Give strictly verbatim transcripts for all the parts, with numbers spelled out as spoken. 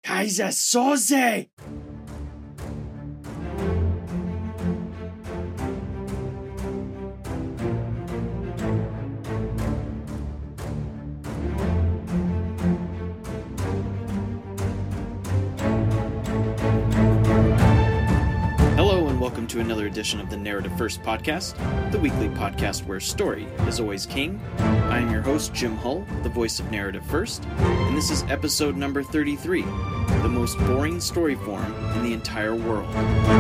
Kaiser Soze! Welcome to another edition of the Narrative First podcast, the weekly podcast where story is always king. I am your host, Jim Hull, the voice of Narrative First, and this is episode number thirty-three, the most boring story form in the entire world.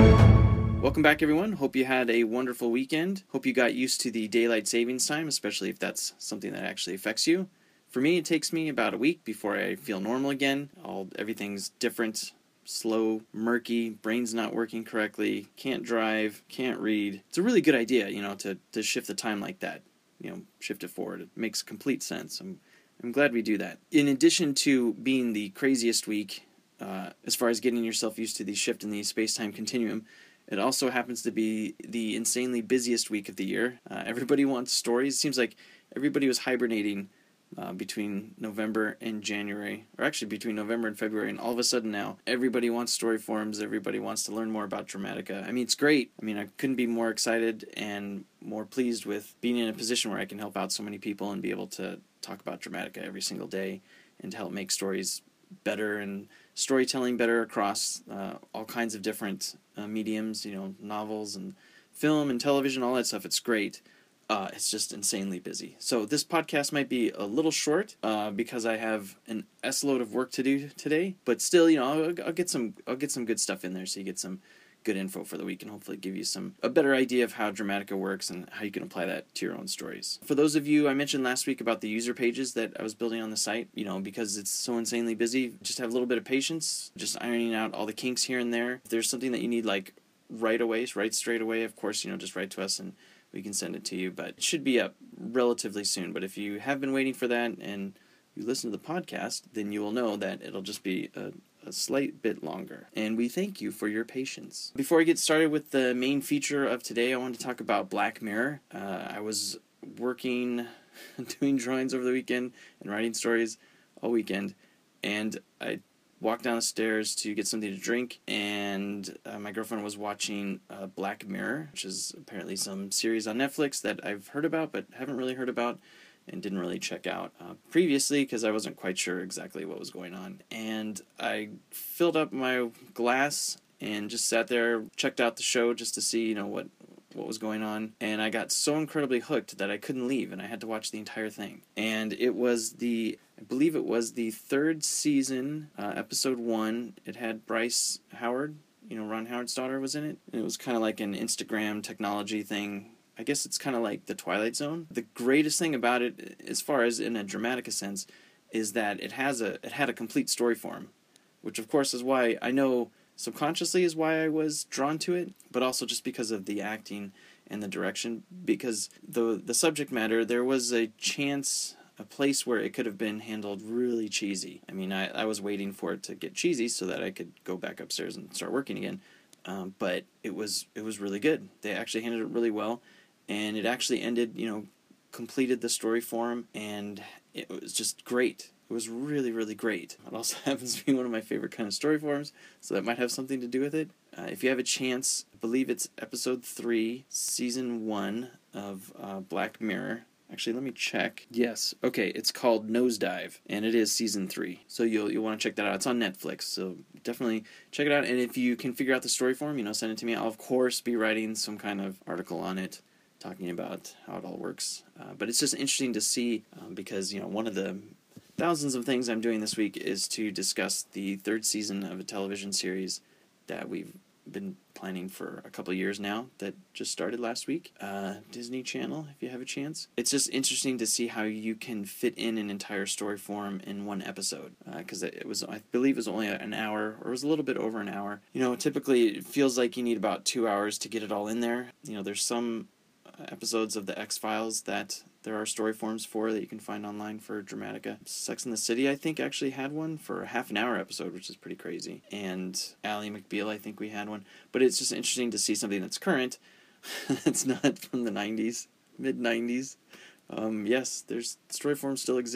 Welcome back, everyone. Hope you had a wonderful weekend. Hope you got used to the daylight savings time, especially if that's something that actually affects you. For me, it takes me about a week before I feel normal again. All everything's different. Slow, murky, brain's not working correctly, can't drive, can't read. It's a really good idea, you know, to, to shift the time like that. You know, shift it forward. It makes complete sense. I'm I'm glad we do that. In addition to being the craziest week, uh, as far as getting yourself used to the shift in the space-time continuum, it also happens to be the insanely busiest week of the year. Uh, everybody wants stories. It seems like everybody was hibernating Uh, between November and January, or actually between November and February, and all of a sudden now, everybody wants story forms, everybody wants to learn more about Dramatica. I mean, it's great. I mean, I couldn't be more excited and more pleased with being in a position where I can help out so many people and be able to talk about Dramatica every single day and to help make stories better and storytelling better across uh, all kinds of different uh, mediums, you know, novels and film and television, all that stuff. It's great. Uh, it's just insanely busy. So this podcast might be a little short uh, because I have an S load of work to do today. But still, you know, I'll, I'll get some I'll get some good stuff in there, so you get some good info for the week, and hopefully give you some a better idea of how Dramatica works and how you can apply that to your own stories. For those of you, I mentioned last week about the user pages that I was building on the site. You know, because it's so insanely busy, just have a little bit of patience, just ironing out all the kinks here and there. If there's something that you need like right away, right straight away, of course, you know, just write to us and we can send it to you, but it should be up relatively soon. But if you have been waiting for that and you listen to the podcast, then you will know that it'll just be a, a slight bit longer. And we thank you for your patience. Before I get started with the main feature of today, I want to talk about Black Mirror. Uh, I was working, doing drawings over the weekend and writing stories all weekend, and I walked down the stairs to get something to drink, and uh, my girlfriend was watching uh, Black Mirror, which is apparently some series on Netflix that I've heard about but haven't really heard about and didn't really check out uh, previously because I wasn't quite sure exactly what was going on. And I filled up my glass and just sat there, checked out the show just to see, you know, what what was going on, and I got so incredibly hooked that I couldn't leave, and I had to watch the entire thing. And it was the, I believe it was the third season, uh, episode one. It had Bryce Howard, you know, Ron Howard's daughter was in it, and it was kind of like an Instagram technology thing. I guess it's kind of like the Twilight Zone. The greatest thing about it, as far as in a Dramatica sense, is that it has a, it had a complete story form, which of course is why I know subconsciously is why I was drawn to it, but also just because of the acting and the direction, because the the subject matter, there was a chance, a place where it could have been handled really cheesy. I mean, I, I was waiting for it to get cheesy so that I could go back upstairs and start working again, um, but it was it was really good. They actually handled it really well, and it actually ended, you know, completed the story form, and it was just great. It was really, really great. It also happens to be one of my favorite kind of story forms, so that might have something to do with it. Uh, if you have a chance, I believe it's episode three, season one of uh, Black Mirror. Actually, let me check. Yes, okay, it's called Nosedive, and it is season three. So you'll you'll want to check that out. It's on Netflix, so definitely check it out. And if you can figure out the story form, you know, send it to me. I'll, of course, be writing some kind of article on it, talking about how it all works. Uh, but it's just interesting to see, um, because, you know, one of the thousands of things I'm doing this week is to discuss the third season of a television series that we've been planning for a couple years now that just started last week. Uh, Disney Channel, if you have a chance. It's just interesting to see how you can fit in an entire story form in one episode. Because uh, it was, I believe it was only an hour, or it was a little bit over an hour. You know, typically it feels like you need about two hours to get it all in there. You know, there's some episodes of the X-Files that there are story forms for that you can find online for Dramatica. Sex and the City, I think, actually had one for a half an hour episode, which is pretty crazy. And Ally McBeal, I think we had one. But it's just interesting to see something that's current. It's not from the nineties, mid-nineties. Um, yes, there's story forms still exist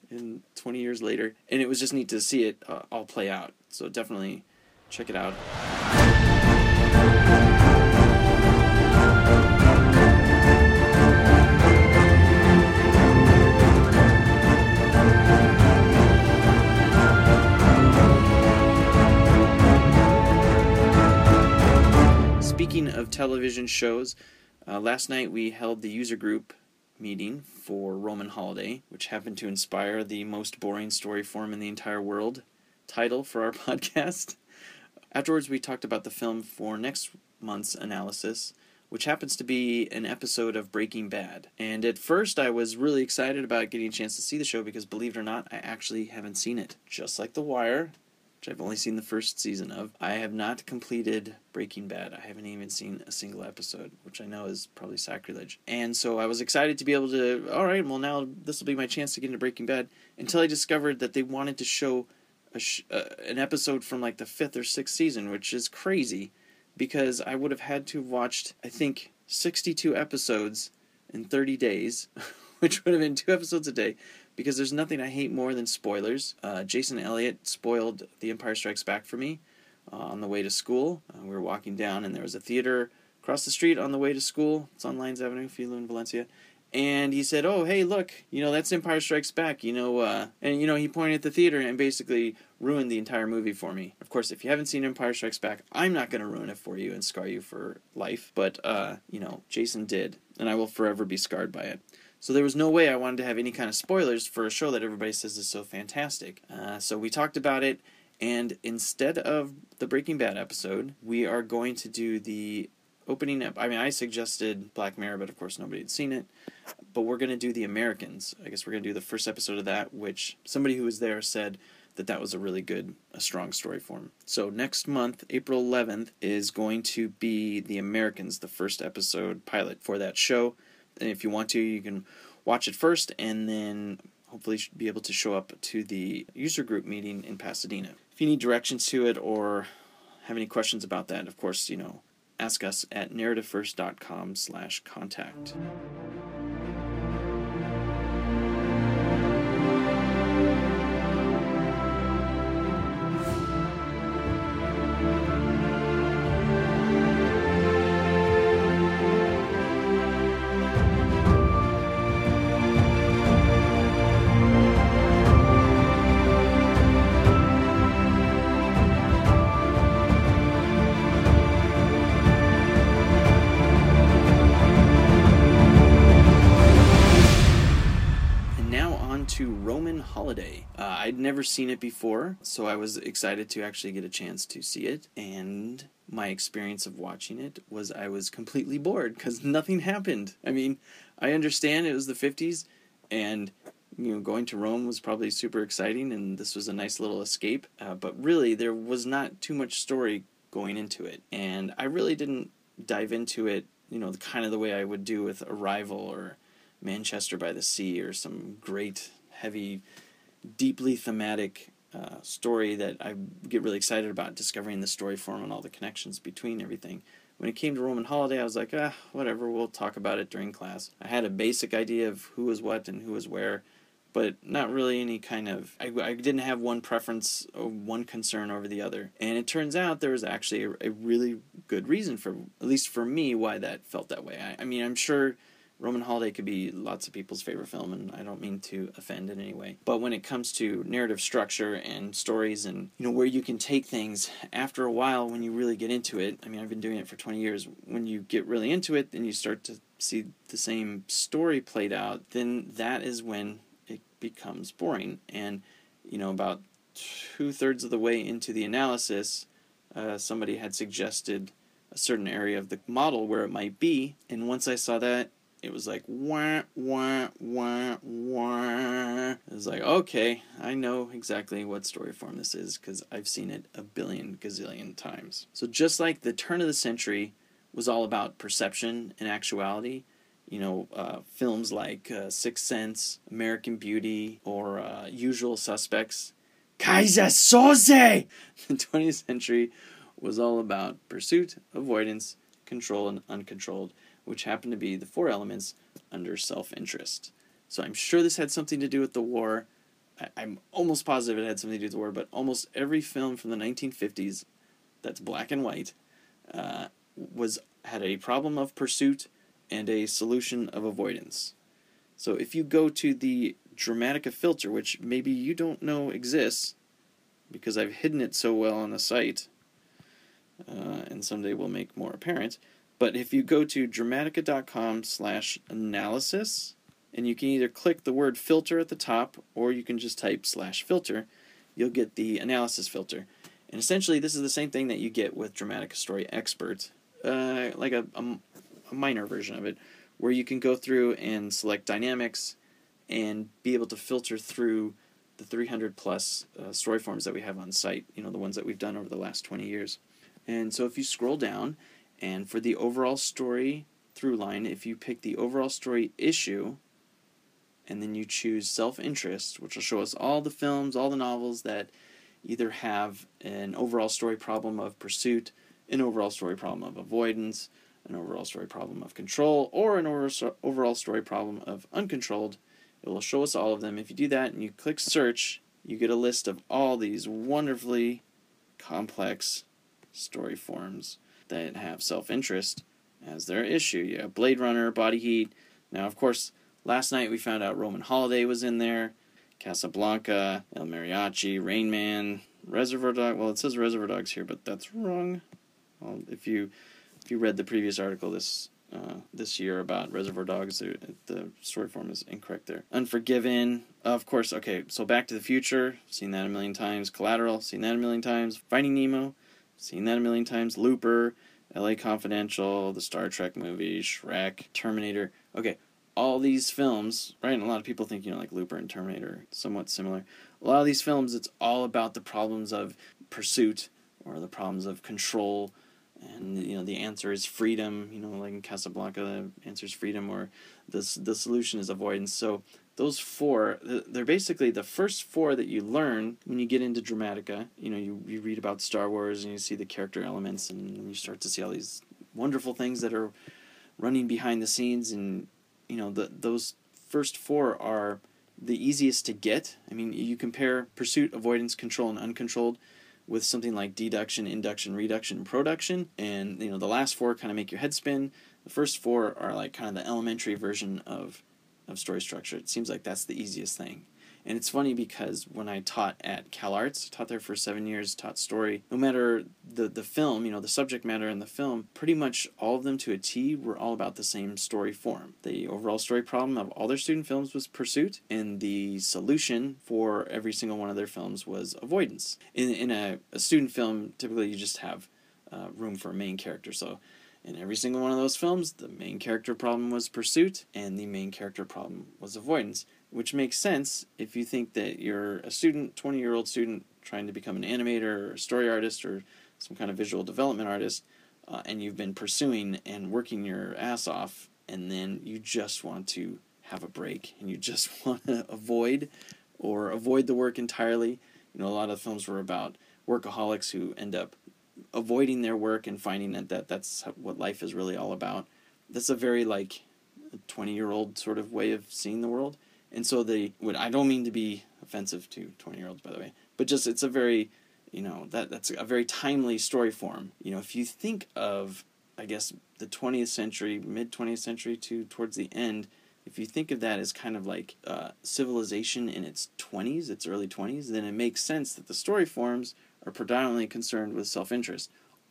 in twenty years later. And it was just neat to see it uh, all play out. So definitely check it out. Speaking of television shows, uh, last night we held the user group meeting for Roman Holiday, which happened to inspire the most boring story form in the entire world title for our podcast. Afterwards, we talked about the film for next month's analysis, which happens to be an episode of Breaking Bad. And at first, I was really excited about getting a chance to see the show because, believe it or not, I actually haven't seen it. Just like The Wire, which I've only seen the first season of, I have not completed Breaking Bad. I haven't even seen a single episode, which I know is probably sacrilege. And so I was excited to be able to, all right, well now this will be my chance to get into Breaking Bad, until I discovered that they wanted to show a sh- uh, an episode from like the fifth or sixth season, which is crazy, because I would have had to have watched, I think, sixty-two episodes in thirty days, which would have been two episodes a day, because there's nothing I hate more than spoilers. Uh, Jason Elliott spoiled The Empire Strikes Back for me uh, on the way to school. Uh, we were walking down, and there was a theater across the street on the way to school. It's on Lyons Avenue if you live in Valencia. And he said, oh, hey, look, you know, that's Empire Strikes Back, you know, uh, and, you know, he pointed at the theater and basically ruined the entire movie for me. Of course, if you haven't seen Empire Strikes Back, I'm not going to ruin it for you and scar you for life, but, uh, you know, Jason did, and I will forever be scarred by it. So there was no way I wanted to have any kind of spoilers for a show that everybody says is so fantastic. Uh, so we talked about it, and instead of the Breaking Bad episode, we are going to do the opening up. I mean, I suggested Black Mirror, but of course nobody had seen it. But we're going to do The Americans. I guess we're going to do the first episode of that, which somebody who was there said that that was a really good, a strong story form. So next month, April eleventh, is going to be The Americans, the first episode pilot for that show. And if you want to, you can watch it first, and then hopefully be able to show up to the user group meeting in Pasadena. If you need directions to it or have any questions about that, of course, you know, ask us at narrativefirst.com slash contact. To Roman Holiday. Uh, I'd never seen it before, so I was excited to actually get a chance to see it, and my experience of watching it was I was completely bored because nothing happened. I mean, I understand it was the fifties, and you know, going to Rome was probably super exciting, and this was a nice little escape, uh, but really there was not too much story going into it, and I really didn't dive into it, you know, the kind of the way I would do with Arrival or Manchester by the Sea or some great, heavy, deeply thematic uh, story that I get really excited about, discovering the story form and all the connections between everything. When it came to Roman Holiday, I was like, ah, whatever, we'll talk about it during class. I had a basic idea of who was what and who was where, but not really any kind of, I, I didn't have one preference or one concern over the other. And it turns out there was actually a, a really good reason for, at least for me, why that felt that way. I, I mean, I'm sure Roman Holiday could be lots of people's favorite film, and I don't mean to offend in any way. But when it comes to narrative structure and stories and, you know, where you can take things, after a while when you really get into it, I mean, I've been doing it for twenty years, when you get really into it and you start to see the same story played out, then that is when it becomes boring. And, you know, about two-thirds of the way into the analysis, uh, somebody had suggested a certain area of the model where it might be, and once I saw that, it was like, wah, wah, wah, wah. It was like, okay, I know exactly what story form this is because I've seen it a billion gazillion times. So just like the turn of the century was all about perception and actuality, you know, uh, films like uh, Sixth Sense, American Beauty, or uh, Usual Suspects, Kaiser Soze! The twentieth century was all about pursuit, avoidance, control, and uncontrolled, which happen to be the four elements under self-interest. So I'm sure this had something to do with the war. I, I'm almost positive it had something to do with the war, but almost every film from the nineteen fifties that's black and white uh, was had a problem of pursuit and a solution of avoidance. So if you go to the Dramatica filter, which maybe you don't know exists, because I've hidden it so well on the site, uh, and someday will make more apparent, but if you go to dramatica.com slash analysis, and you can either click the word filter at the top, or you can just type slash filter, you'll get the analysis filter. And essentially, this is the same thing that you get with Dramatica Story Expert, uh, like a, a, a minor version of it, where you can go through and select dynamics and be able to filter through the three hundred plus uh, story forms that we have on site, you know, the ones that we've done over the last twenty years. And so if you scroll down, and for the overall story through line, if you pick the overall story issue, and then you choose self-interest, which will show us all the films, all the novels that either have an overall story problem of pursuit, an overall story problem of avoidance, an overall story problem of control, or an overall story problem of uncontrolled. It will show us all of them. If you do that and you click search, you get a list of all these wonderfully complex story forms that have self-interest as their issue. You have Blade Runner, Body Heat. Now, of course, last night we found out Roman Holiday was in there, Casablanca, El Mariachi, Rain Man, Reservoir Dogs. Well, it says Reservoir Dogs here, but that's wrong. Well, if you if you read the previous article this uh, this year about Reservoir Dogs, the, the story form is incorrect there. Unforgiven, of course. Okay, so Back to the Future, seen that a million times. Collateral, seen that a million times. Finding Nemo, seen that a million times. Looper, L A Confidential, the Star Trek movie, Shrek, Terminator. Okay, all these films, right, and a lot of people think, you know, like Looper and Terminator are somewhat similar. A lot of these films, it's all about the problems of pursuit or the problems of control, and, you know, the answer is freedom, you know, like in Casablanca, the answer is freedom, or the, the solution is avoidance. So those four, they're basically the first four that you learn when you get into Dramatica. You know, you, you read about Star Wars and you see the character elements, and you start to see all these wonderful things that are running behind the scenes, and you know, the, those first four are the easiest to get. I mean, you compare pursuit, avoidance, control, and uncontrolled with something like deduction, induction, reduction, and production, and, you know, the last four kind of make your head spin. The first four are like kind of the elementary version of, of story structure. It seems like that's the easiest thing. And it's funny because when I taught at CalArts, taught there for seven years, taught story, no matter the, the film, you know, the subject matter in the film, pretty much all of them to a T were all about the same story form. The overall story problem of all their student films was pursuit, and the solution for every single one of their films was avoidance. In, in a, a student film, typically you just have uh, room for a main character, so in every single one of those films, the main character problem was pursuit, and the main character problem was avoidance. Which makes sense if you think that you're a student, twenty-year-old student, trying to become an animator or a story artist or some kind of visual development artist, uh, and you've been pursuing and working your ass off, and then you just want to have a break, and you just want to avoid or avoid the work entirely. You know, a lot of films were about workaholics who end up avoiding their work and finding that, that that's what life is really all about. That's a very, like, twenty-year-old sort of way of seeing the world. And so they would, I don't mean to be offensive to twenty-year-olds, by the way, but just it's a very, you know, that that's a very timely story form. You know, if you think of, I guess, the twentieth century, mid-twentieth century to towards the end, if you think of that as kind of like uh, civilization in its twenties, its early twenties, then it makes sense that the story forms are predominantly concerned with self-interest.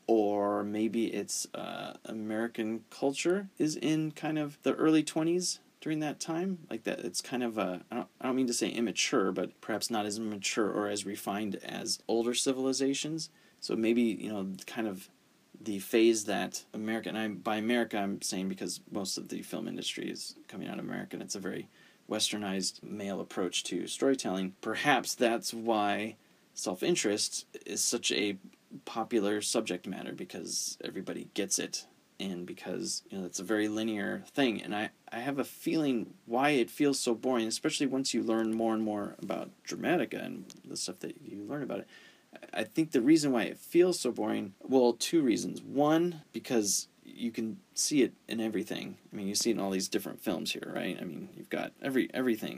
Or maybe it's uh, American culture is in kind of the early twenties during that time. Like that, it's kind of a, I don't, I don't mean to say immature, but perhaps not as mature or as refined as older civilizations. So maybe, you know, kind of the phase that America, and I, by America I'm saying because most of the film industry is coming out of America, and it's a very westernized male approach to storytelling. Perhaps that's why self-interest is such a popular subject matter, because everybody gets it, and because, you know, it's a very linear thing. And I, I have a feeling why it feels so boring, especially once you learn more and more about Dramatica and the stuff that you learn about it. I think the reason why it feels so boring, well, two reasons. One, because you can see it in everything. I mean, you see it in all these different films here, right? I mean, you've got every everything.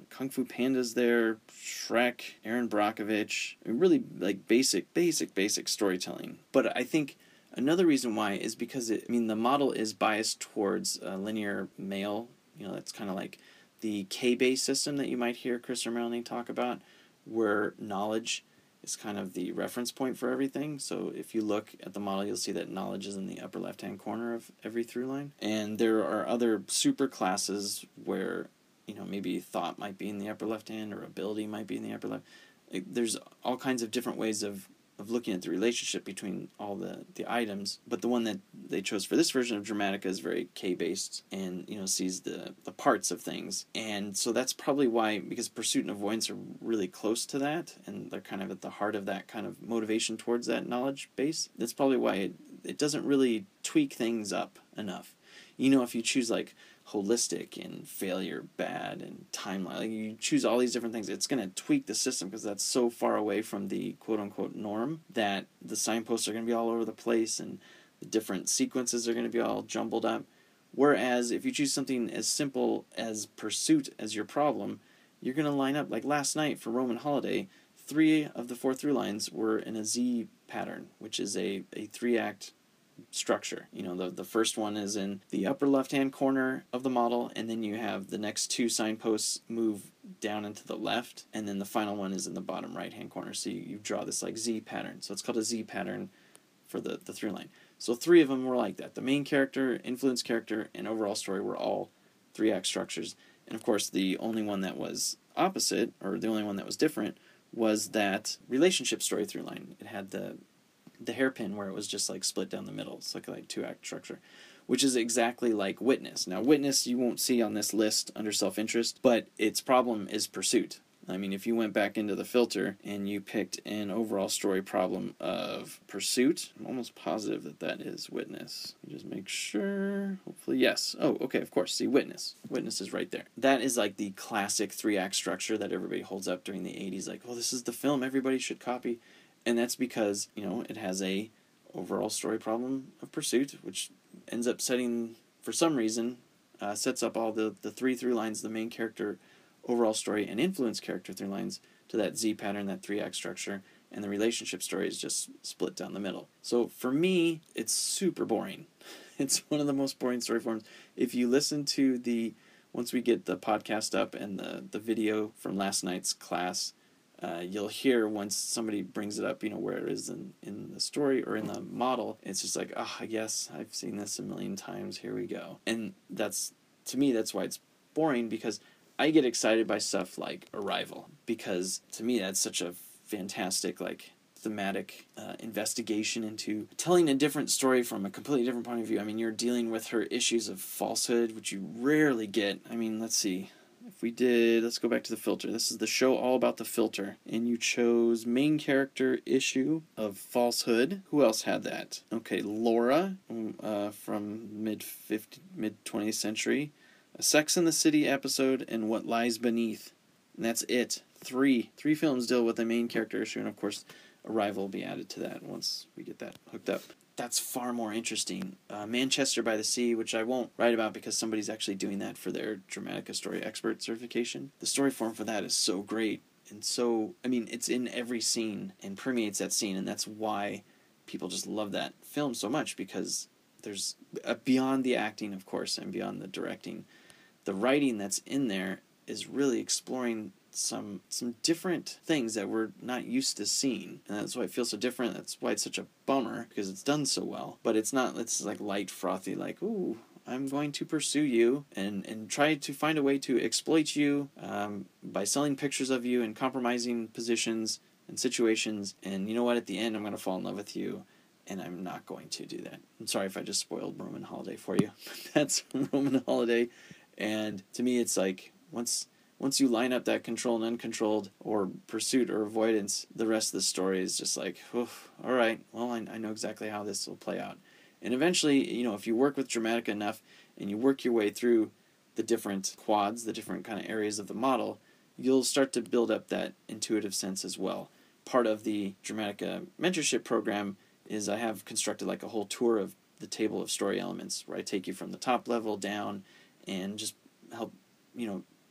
Kung Fu Panda's there, Shrek, Aaron Brockovich. I mean, really, like, basic, basic, basic storytelling. But I think another reason why is because, it, I mean, the model is biased towards uh, linear male. You know, that's kind of like the K-based system that you might hear Chris or Melanie talk about, where knowledge is kind of the reference point for everything. So if you look at the model, you'll see that knowledge is in the upper left-hand corner of every through line. And there are other super classes where, you know, maybe thought might be in the upper left-hand or ability might be in the upper left. Like, there's all kinds of different ways of, of looking at the relationship between all the, the items. But the one that they chose for this version of Dramatica is very K-based and, you know, sees the, the parts of things. And so that's probably why, because Pursuit and Avoidance are really close to that, and they're kind of at the heart of that kind of motivation towards that knowledge base. That's probably why it, it doesn't really tweak things up enough. You know, if you choose, like, holistic and failure bad and timeline, like, you choose all these different things, it's going to tweak the system because that's so far away from the quote-unquote norm that the signposts are going to be all over the place and the different sequences are going to be all jumbled up. Whereas if you choose something as simple as Pursuit as your problem, you're going to line up, like last night for Roman Holiday, three of the four through lines were in a Z pattern, which is a, a three-act structure. You know, the the first one is in the upper left-hand corner of the model, and then you have the next two signposts move down into the left, and then the final one is in the bottom right-hand corner. So you, you draw this like Z pattern. So it's called a Z pattern for the, the through line. So three of them were like that. The main character, influence character, and overall story were all three-act structures. And of course, the only one that was opposite, or the only one that was different, was that relationship story through line. It had the the hairpin where it was just like split down the middle. It's like a like two-act structure, which is exactly like Witness. Now, Witness you won't see on this list under self-interest, but its problem is Pursuit. I mean, if you went back into the filter and you picked an overall story problem of Pursuit, I'm almost positive that that is Witness. Let me just make sure. Hopefully, yes. Oh, okay, of course. See, Witness. Witness is right there. That is like the classic three-act structure that everybody holds up during the eighties. Like, oh, this is the film everybody should copy. And that's because, you know, it has a overall story problem of Pursuit, which ends up setting, for some reason, uh, sets up all the, the three through lines, the main character, overall story, and influence character through lines to that Z pattern, that three-act structure, and the relationship story is just split down the middle. So for me, it's super boring. It's one of the most boring story forms. If you listen to the, once we get the podcast up and the, the video from last night's class, Uh, you'll hear once somebody brings it up, you know, where it is in, in the story or in the model, it's just like, oh, yes, I've seen this a million times, here we go. And that's, to me, that's why it's boring, because I get excited by stuff like Arrival, because to me that's such a fantastic, like, thematic uh, investigation into telling a different story from a completely different point of view. I mean, you're dealing with her issues of falsehood, which you rarely get. I mean, let's see. If we did, let's go back to the filter. This is the show all about the filter. And you chose main character issue of falsehood. Who else had that? Okay, Laura uh, from mid fifty, mid twentieth century. A Sex and the City episode and What Lies Beneath. And that's it. Three. Three films deal with the main character issue. And of course, Arrival will be added to that once we get that hooked up. That's far more interesting. Uh, Manchester by the Sea, which I won't write about because somebody's actually doing that for their Dramatica Story Expert certification. The story form for that is so great. And so, I mean, it's in every scene and permeates that scene. And that's why people just love that film so much, because there's, uh, beyond the acting, of course, and beyond the directing, the writing that's in there is really exploring some some different things that we're not used to seeing, and that's why it feels so different. That's why it's such a bummer, because it's done so well, but it's not, it's like light, frothy, like, ooh, I'm going to pursue you and, and try to find a way to exploit you um, by selling pictures of you and compromising positions and situations, and you know what, at the end I'm going to fall in love with you, and I'm not going to do that. I'm sorry if I just spoiled Roman Holiday for you. That's Roman Holiday, and to me it's like, once Once you line up that control and uncontrolled, or Pursuit or Avoidance, the rest of the story is just like, oof, all right, well, I, I know exactly how this will play out. And eventually, you know, if you work with Dramatica enough and you work your way through the different quads, the different kind of areas of the model, you'll start to build up that intuitive sense as well. Part of the Dramatica mentorship program is I have constructed like a whole tour of the table of story elements, where I take you from the top level down and just help, you know,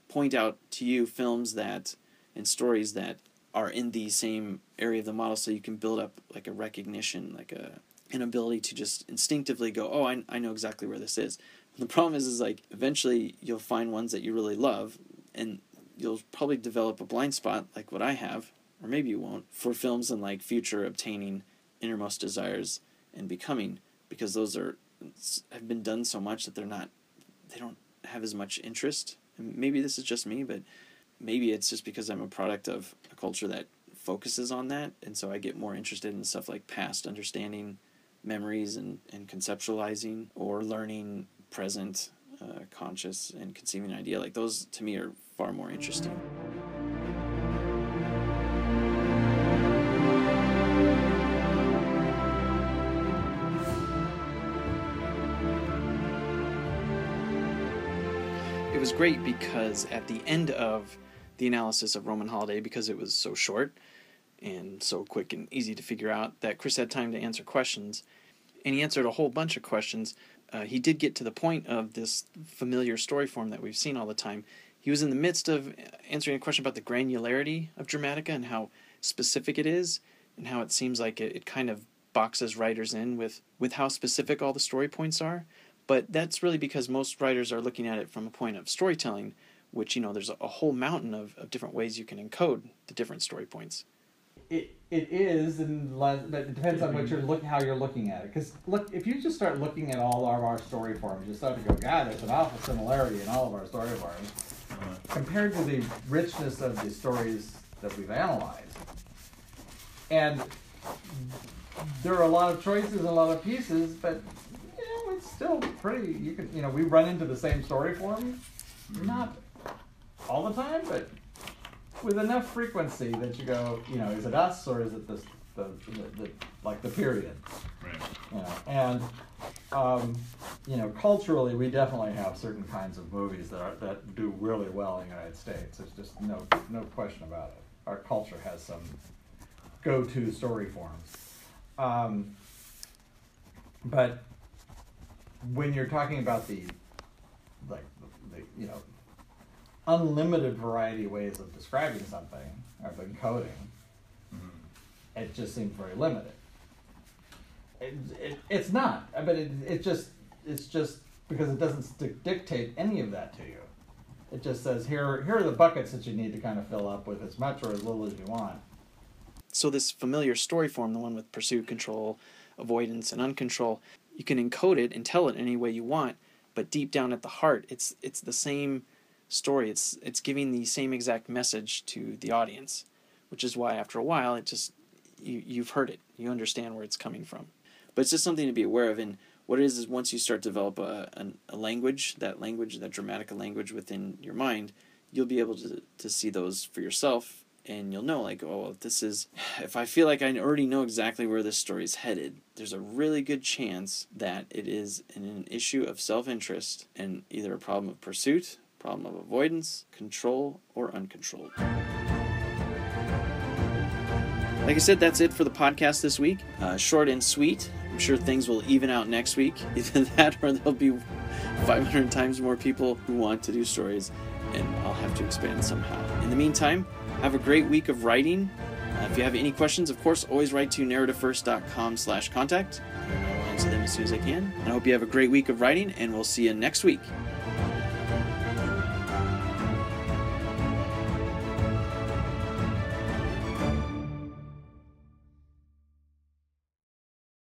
point out to you films that and stories that are in the same area of the model, so you can build up like a recognition, like a an ability to just instinctively go, oh, I, I know exactly where this is. The problem is, is like eventually you'll find ones that you really love, and you'll probably develop a blind spot like what I have, or maybe you won't, for films and like future obtaining, innermost desires, and becoming, because those are have been done so much that they're not, they don't have as much interest. And maybe this is just me, but maybe it's just because I'm a product of a culture that focuses on that, and so I get more interested in stuff like past understanding, memories, and, and conceptualizing, or learning present, uh, conscious, and conceiving an idea. Like those, to me, are far more interesting. It was great because at the end of the analysis of Roman Holiday, because it was so short and so quick and easy to figure out, that Chris had time to answer questions, and he answered a whole bunch of questions. Uh, he did get to the point of this familiar story form that we've seen all the time. He was in the midst of answering a question about the granularity of Dramatica and how specific it is, and how it seems like it, it kind of boxes writers in with, with how specific all the story points are. But that's really because most writers are looking at it from a point of storytelling, which, you know, there's a, a whole mountain of, of different ways you can encode the different story points. It it is, and but it depends on what you're look how you're looking at it. Because look, if you just start looking at all of our story forms, you start to go, God, there's an awful similarity in all of our story forms uh-huh. compared to the richness of the stories that we've analyzed. And there are a lot of choices, and a lot of pieces, but you know, it's still pretty. You can, you know, we run into the same story form, not all the time, but with enough frequency that you go, you know, is it us or is it this, the, the, the like the period? Right. You know, and um, you know, culturally, we definitely have certain kinds of movies that are, that do really well in the United States. There's just no no question about it. Our culture has some go-to story forms, um, but when you're talking about the like the, the you know. unlimited variety of ways of describing something, or of encoding, mm-hmm. it just seems very limited. It, it, it's not, but it, it just it's just because it doesn't st- dictate any of that to you. It just says, here, here are the buckets that you need to kind of fill up with as much or as little as you want. So this familiar story form, the one with pursuit, control, avoidance, and uncontrol, you can encode it and tell it any way you want, but deep down at the heart, it's it's the same story. It's it's giving the same exact message to the audience, which is why after a while it just you you've heard it, you understand where it's coming from. But it's just something to be aware of. And what it is is once you start to develop a a, a language, that language, that Dramatica language within your mind, you'll be able to to see those for yourself, and you'll know like, oh, this is, if I feel like I already know exactly where this story is headed, there's a really good chance that it is an, an issue of self-interest and either a problem of pursuit, problem of avoidance, control, or uncontrolled. Like I said, that's it for the podcast this week. Uh, short and sweet. I'm sure things will even out next week. Either that or there'll be five hundred times more people who want to do stories, and I'll have to expand somehow. In the meantime, have a great week of writing. Uh, if you have any questions, of course, always write to narrativefirst.com slash contact, and I will answer them as soon as I can. And I hope you have a great week of writing, and we'll see you next week.